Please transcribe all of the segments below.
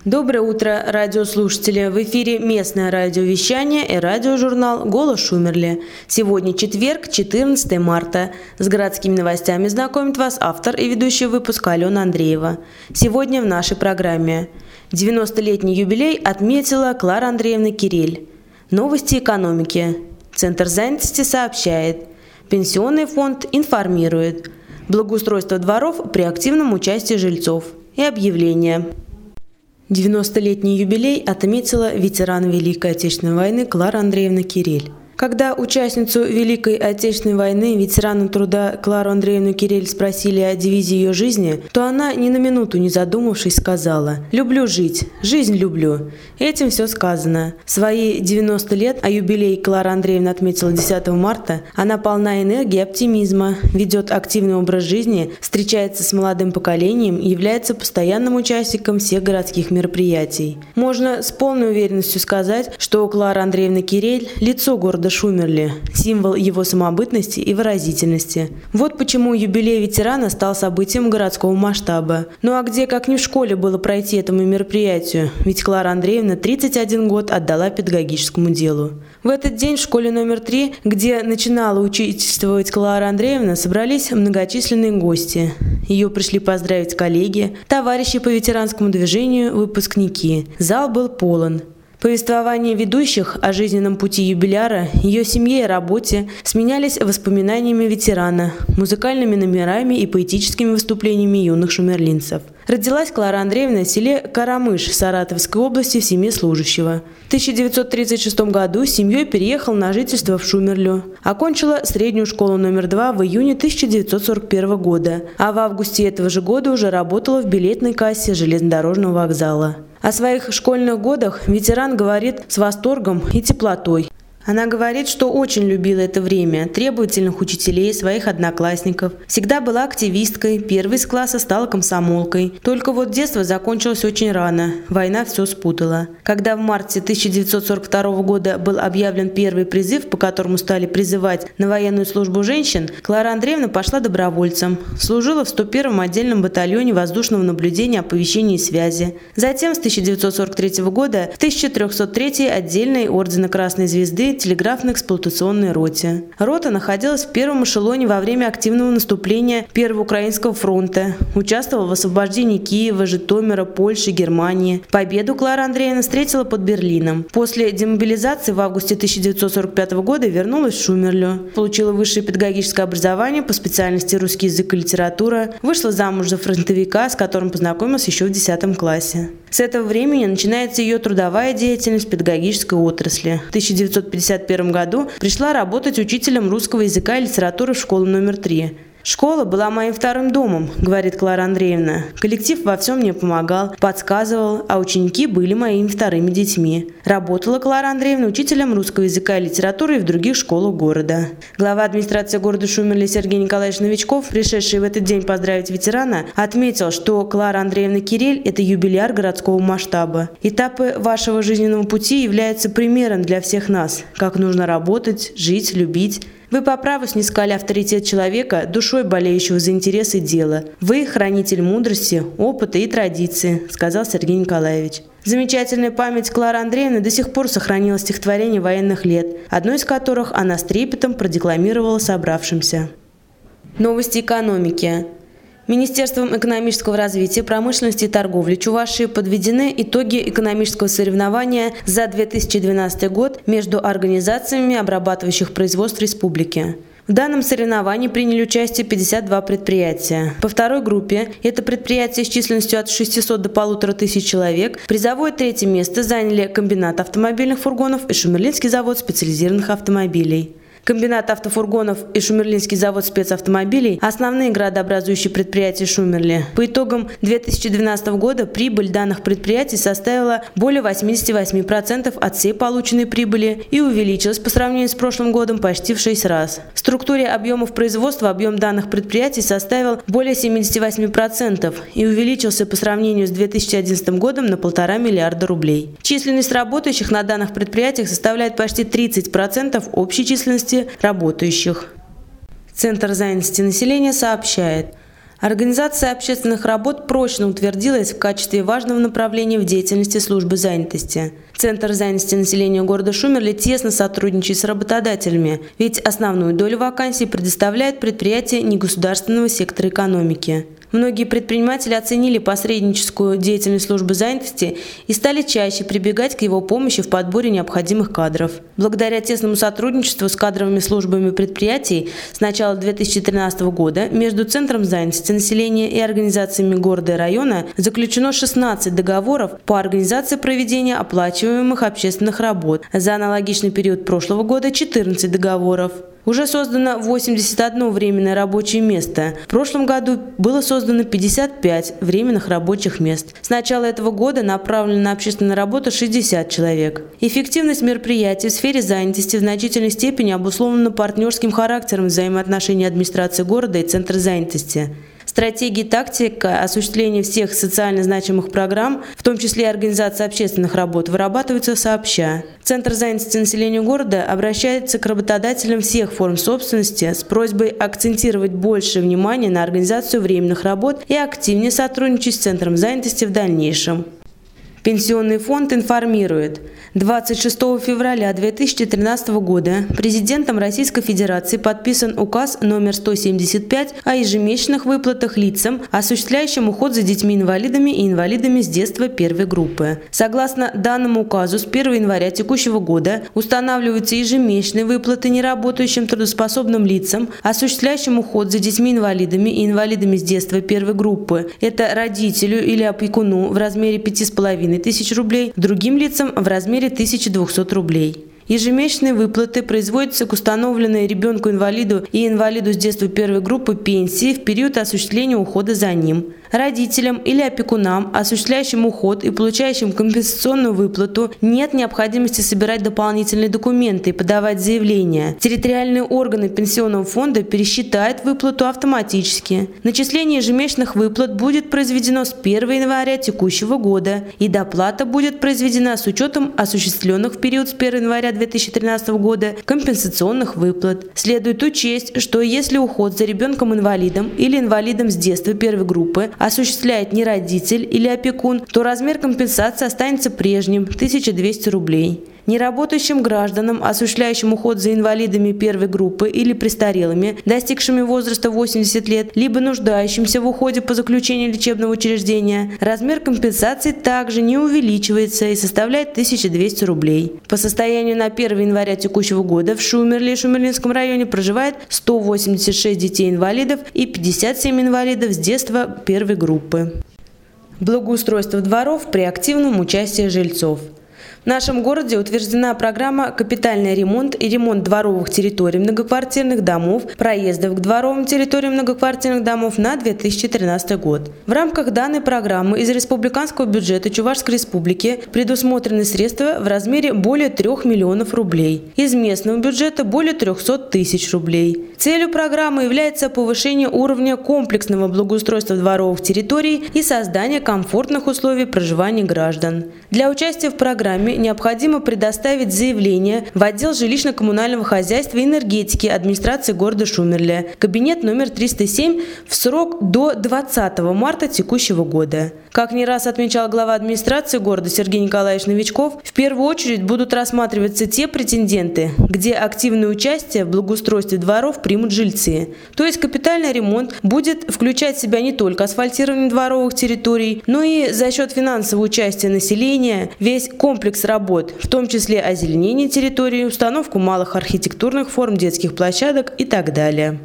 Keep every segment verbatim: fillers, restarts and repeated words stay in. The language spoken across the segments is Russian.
Доброе утро, радиослушатели! В эфире местное радиовещание и радиожурнал «Голос Шумерли». Сегодня четверг, четырнадцатое марта. С городскими новостями знакомит вас автор и ведущий выпуска Алена Андреева. Сегодня в нашей программе. девяностолетний юбилей отметила Клара Андреевна Кирель. Новости экономики. Центр занятости сообщает. Пенсионный фонд информирует. Благоустройство дворов при активном участии жильцов. И объявление. девяностолетний юбилей отметила ветеран Великой Отечественной войны Клара Андреевна Кирель. Когда участницу Великой Отечественной войны, ветерану труда Клару Андреевну Кирель спросили о девизе ее жизни, то она, ни на минуту не задумавшись, сказала: «Люблю жить, жизнь люблю». Этим все сказано. В свои девяносто лет, а юбилей Клара Андреевна отметила десятого марта, она полна энергии и оптимизма, ведет активный образ жизни, встречается с молодым поколением и является постоянным участником всех городских мероприятий. Можно с полной уверенностью сказать, что Клара Андреевна Кирель – лицо города Шумерли, символ его самобытности и выразительности. Вот почему юбилей ветерана стал событием городского масштаба. Ну а где, как не в школе, было пройти этому мероприятию? Ведь Клара Андреевна тридцать один год отдала педагогическому делу. В этот день в школе номер три, где начинала учительствовать Клара Андреевна, собрались многочисленные гости. Ее пришли поздравить коллеги, товарищи по ветеранскому движению, выпускники. Зал был полон. Повествования ведущих о жизненном пути юбиляра, ее семье и работе сменялись воспоминаниями ветерана, музыкальными номерами и поэтическими выступлениями юных шумерлинцев. Родилась Клара Андреевна в селе Карамыш Саратовской области в семье служащего. В тысяча девятьсот тридцать шестом году с семьей переехал на жительство в Шумерлю. Окончила среднюю школу номер два в июне тысяча девятьсот сорок первого года, а в августе этого же года уже работала в билетной кассе железнодорожного вокзала. О своих школьных годах ветеран говорит с восторгом и теплотой. Она говорит, что очень любила это время, требовательных учителей, своих одноклассников. Всегда была активисткой, первой из класса стала комсомолкой. Только вот детство закончилось очень рано, война все спутала. Когда в марте тысяча девятьсот сорок второго года был объявлен первый призыв, по которому стали призывать на военную службу женщин, Клара Андреевна пошла добровольцем. Служила в сто первом отдельном батальоне воздушного наблюдения, оповещения и связи. Затем с тысяча девятьсот сорок третьего года в тысяча трёхсот третьей отдельной ордена Красной Звезды телеграфно-эксплуатационной роте. Рота находилась в первом эшелоне во время активного наступления Первого Украинского фронта, участвовала в освобождении Киева, Житомира, Польши, Германии. Победу Клара Андреевна встретила под Берлином. После демобилизации в августе тысяча девятьсот сорок пятого года вернулась в Шумерлю. Получила высшее педагогическое образование по специальности русский язык и литература, вышла замуж за фронтовика, с которым познакомилась еще в десятом классе. С этого времени начинается ее трудовая деятельность в педагогической отрасли. В тысяча девятьсот пятьдесят первом году пришла работать учителем русского языка и литературы в школу номер три. «Школа была моим вторым домом», – говорит Клара Андреевна. «Коллектив во всем мне помогал, подсказывал, а ученики были моими вторыми детьми». Работала Клара Андреевна учителем русского языка и литературы и в других школах города. Глава администрации города Шумерли Сергей Николаевич Новичков, пришедший в этот день поздравить ветерана, отметил, что Клара Андреевна Кирель – это юбиляр городского масштаба. Этапы вашего жизненного пути являются примером для всех нас, как нужно работать, жить, любить. Вы по праву снискали авторитет человека, душой болеющего за интересы дела. Вы – хранитель мудрости, опыта и традиции, сказал Сергей Николаевич. Замечательная память Клары Андреевны до сих пор сохранила стихотворение военных лет, одно из которых она с трепетом продекламировала собравшимся. Новости экономики. Министерством экономического развития, промышленности и торговли Чувашии подведены итоги экономического соревнования за две тысячи двенадцатый год между организациями обрабатывающих производств республики. В данном соревновании приняли участие пятьдесят два предприятия. По второй группе, это предприятия с численностью от шестисот до полутора тысяч человек, призовое третье место заняли комбинат автомобильных фургонов и Шумерлинский завод специализированных автомобилей. Комбинат автофургонов и Шумерлинский завод спецавтомобилей – основные градообразующие предприятия Шумерли. По итогам две тысячи двенадцатого года прибыль данных предприятий составила более восьмидесяти восьми процентов от всей полученной прибыли и увеличилась по сравнению с прошлым годом почти в шесть раз. В структуре объемов производства объем данных предприятий составил более семидесяти восьми процентов и увеличился по сравнению с две тысячи одиннадцатым годом на полтора миллиарда рублей. Численность работающих на данных предприятиях составляет почти тридцать процентов общей численности работающих. Центр занятости населения сообщает. Организация общественных работ прочно утвердилась в качестве важного направления в деятельности службы занятости. Центр занятости населения города Шумерли тесно сотрудничает с работодателями, ведь основную долю вакансий предоставляет предприятия негосударственного сектора экономики. Многие предприниматели оценили посредническую деятельность службы занятости и стали чаще прибегать к его помощи в подборе необходимых кадров. Благодаря тесному сотрудничеству с кадровыми службами предприятий с начала две тысячи тринадцатого года между Центром занятости населения и организациями города и района заключено шестнадцать договоров по организации проведения оплачиваемых общественных работ. За аналогичный период прошлого года четырнадцать договоров. Уже создано восемьдесят одно временное рабочее место. В прошлом году было создано пятьдесят пять временных рабочих мест. С начала этого года направлено на общественную работу шестьдесят человек. Эффективность мероприятий в сфере занятости в значительной степени обусловлена партнерским характером взаимоотношений администрации города и Центра занятости. Стратегии и тактика осуществления всех социально значимых программ, в том числе и организация общественных работ, вырабатываются сообща. Центр занятости населения города обращается к работодателям всех форм собственности с просьбой акцентировать больше внимания на организацию временных работ и активнее сотрудничать с Центром занятости в дальнейшем. Пенсионный фонд информирует. двадцать шестого февраля две тысячи тринадцатого года президентом Российской Федерации подписан указ номер сто семьдесят пять о ежемесячных выплатах лицам, осуществляющим уход за детьми-инвалидами и инвалидами с детства первой группы. Согласно данному указу, с первого января текущего года устанавливаются ежемесячные выплаты неработающим трудоспособным лицам, осуществляющим уход за детьми-инвалидами и инвалидами с детства первой группы. Это родителю или опекуну в размере пяти с половиной тысяч рублей, другим лицам в размере тысячи двухсот рублей. Ежемесячные выплаты производятся к установленной ребенку-инвалиду и инвалиду с детства первой группы пенсии в период осуществления ухода за ним. Родителям или опекунам, осуществляющим уход и получающим компенсационную выплату, нет необходимости собирать дополнительные документы и подавать заявления. Территориальные органы пенсионного фонда пересчитают выплату автоматически. Начисление ежемесячных выплат будет произведено с первого января текущего года, и доплата будет произведена с учетом осуществленных в период с первого января две тысячи тринадцатого года компенсационных выплат. Следует учесть, что если уход за ребенком-инвалидом или инвалидом с детства первой группы осуществляет не родитель или опекун, то размер компенсации останется прежним – тысяча двести рублей. Неработающим гражданам, осуществляющим уход за инвалидами первой группы или престарелыми, достигшими возраста восемьдесят лет, либо нуждающимся в уходе по заключению лечебного учреждения, размер компенсации также не увеличивается и составляет тысяча двести рублей. По состоянию на первое января текущего года в Шумерле и Шумерлинском районе проживает сто восемьдесят шесть детей-инвалидов и пятьдесят семь инвалидов с детства первой группы. Благоустройство дворов при активном участии жильцов. В нашем городе утверждена программа «Капитальный ремонт и ремонт дворовых территорий многоквартирных домов, проездов к дворовым территориям многоквартирных домов» на две тысячи тринадцатый год. В рамках данной программы из республиканского бюджета Чувашской Республики предусмотрены средства в размере более трех миллионов рублей. Из местного бюджета более трехсот тысяч рублей. Целью программы является повышение уровня комплексного благоустройства дворовых территорий и создание комфортных условий проживания граждан. Для участия в программе необходимо предоставить заявление в отдел жилищно-коммунального хозяйства и энергетики администрации города Шумерля, кабинет номер триста семь, в срок до двадцатого марта текущего года. Как не раз отмечал глава администрации города Сергей Николаевич Новичков, в первую очередь будут рассматриваться те претенденты, где активное участие в благоустройстве дворов примут жильцы. То есть капитальный ремонт будет включать в себя не только асфальтирование дворовых территорий, но и за счет финансового участия населения весь комплекс работ, в том числе озеленение территории, установку малых архитектурных форм детских площадок и так далее.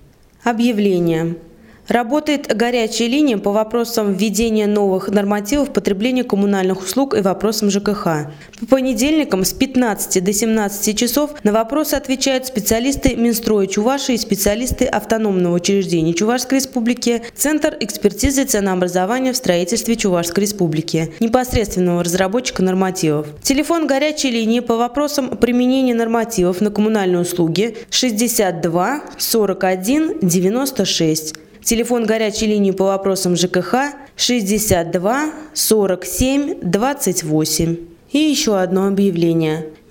Объявление. Работает горячая линия по вопросам введения новых нормативов потребления коммунальных услуг и вопросам ЖКХ. По понедельникам с пятнадцати до семнадцати часов на вопросы отвечают специалисты Минстроя Чувашии и специалисты автономного учреждения Чувашской Республики, Центр экспертизы ценообразования в строительстве Чувашской Республики, непосредственного разработчика нормативов. Телефон горячей линии по вопросам применения нормативов на коммунальные услуги шестьдесят два сорок один девяносто шесть. Телефон горячей линии по вопросам ЖКХ шестьдесят два сорок семь двадцать восемь. И еще одно объявление.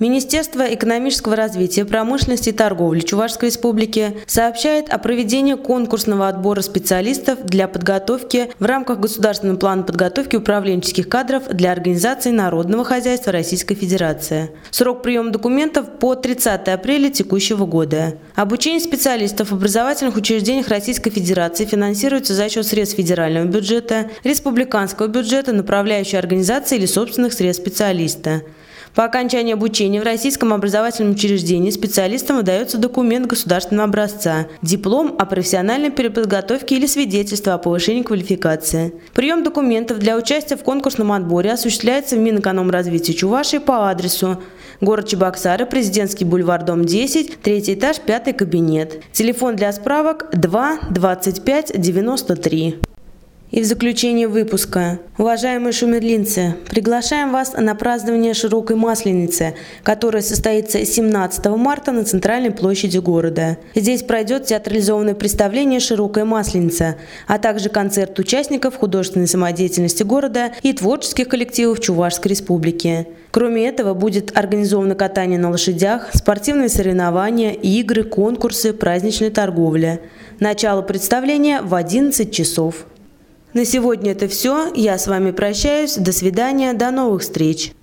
Министерство экономического развития, промышленности и торговли Чувашской Республики сообщает о проведении конкурсного отбора специалистов для подготовки в рамках Государственного плана подготовки управленческих кадров для организаций народного хозяйства Российской Федерации. Срок приема документов по тридцатое апреля текущего года. Обучение специалистов в образовательных учреждениях Российской Федерации финансируется за счет средств федерального бюджета, республиканского бюджета, направляющей организации или собственных средств специалиста. По окончании обучения в российском образовательном учреждении специалистам выдается документ государственного образца, диплом о профессиональной переподготовке или свидетельство о повышении квалификации. Прием документов для участия в конкурсном отборе осуществляется в Минэкономразвития Чувашии по адресу: город Чебоксары, Президентский бульвар, дом десять, третий этаж, пятый кабинет. Телефон для справок два двадцать пять девяносто три. И в заключение выпуска. Уважаемые шумерлинцы, приглашаем вас на празднование Широкой Масленицы, которое состоится семнадцатого марта на центральной площади города. Здесь пройдет театрализованное представление «Широкая Масленица», а также концерт участников художественной самодеятельности города и творческих коллективов Чувашской Республики. Кроме этого, будет организовано катание на лошадях, спортивные соревнования, игры, конкурсы, праздничная торговля. Начало представления в одиннадцать часов. На сегодня это все. Я с вами прощаюсь. До свидания. До новых встреч.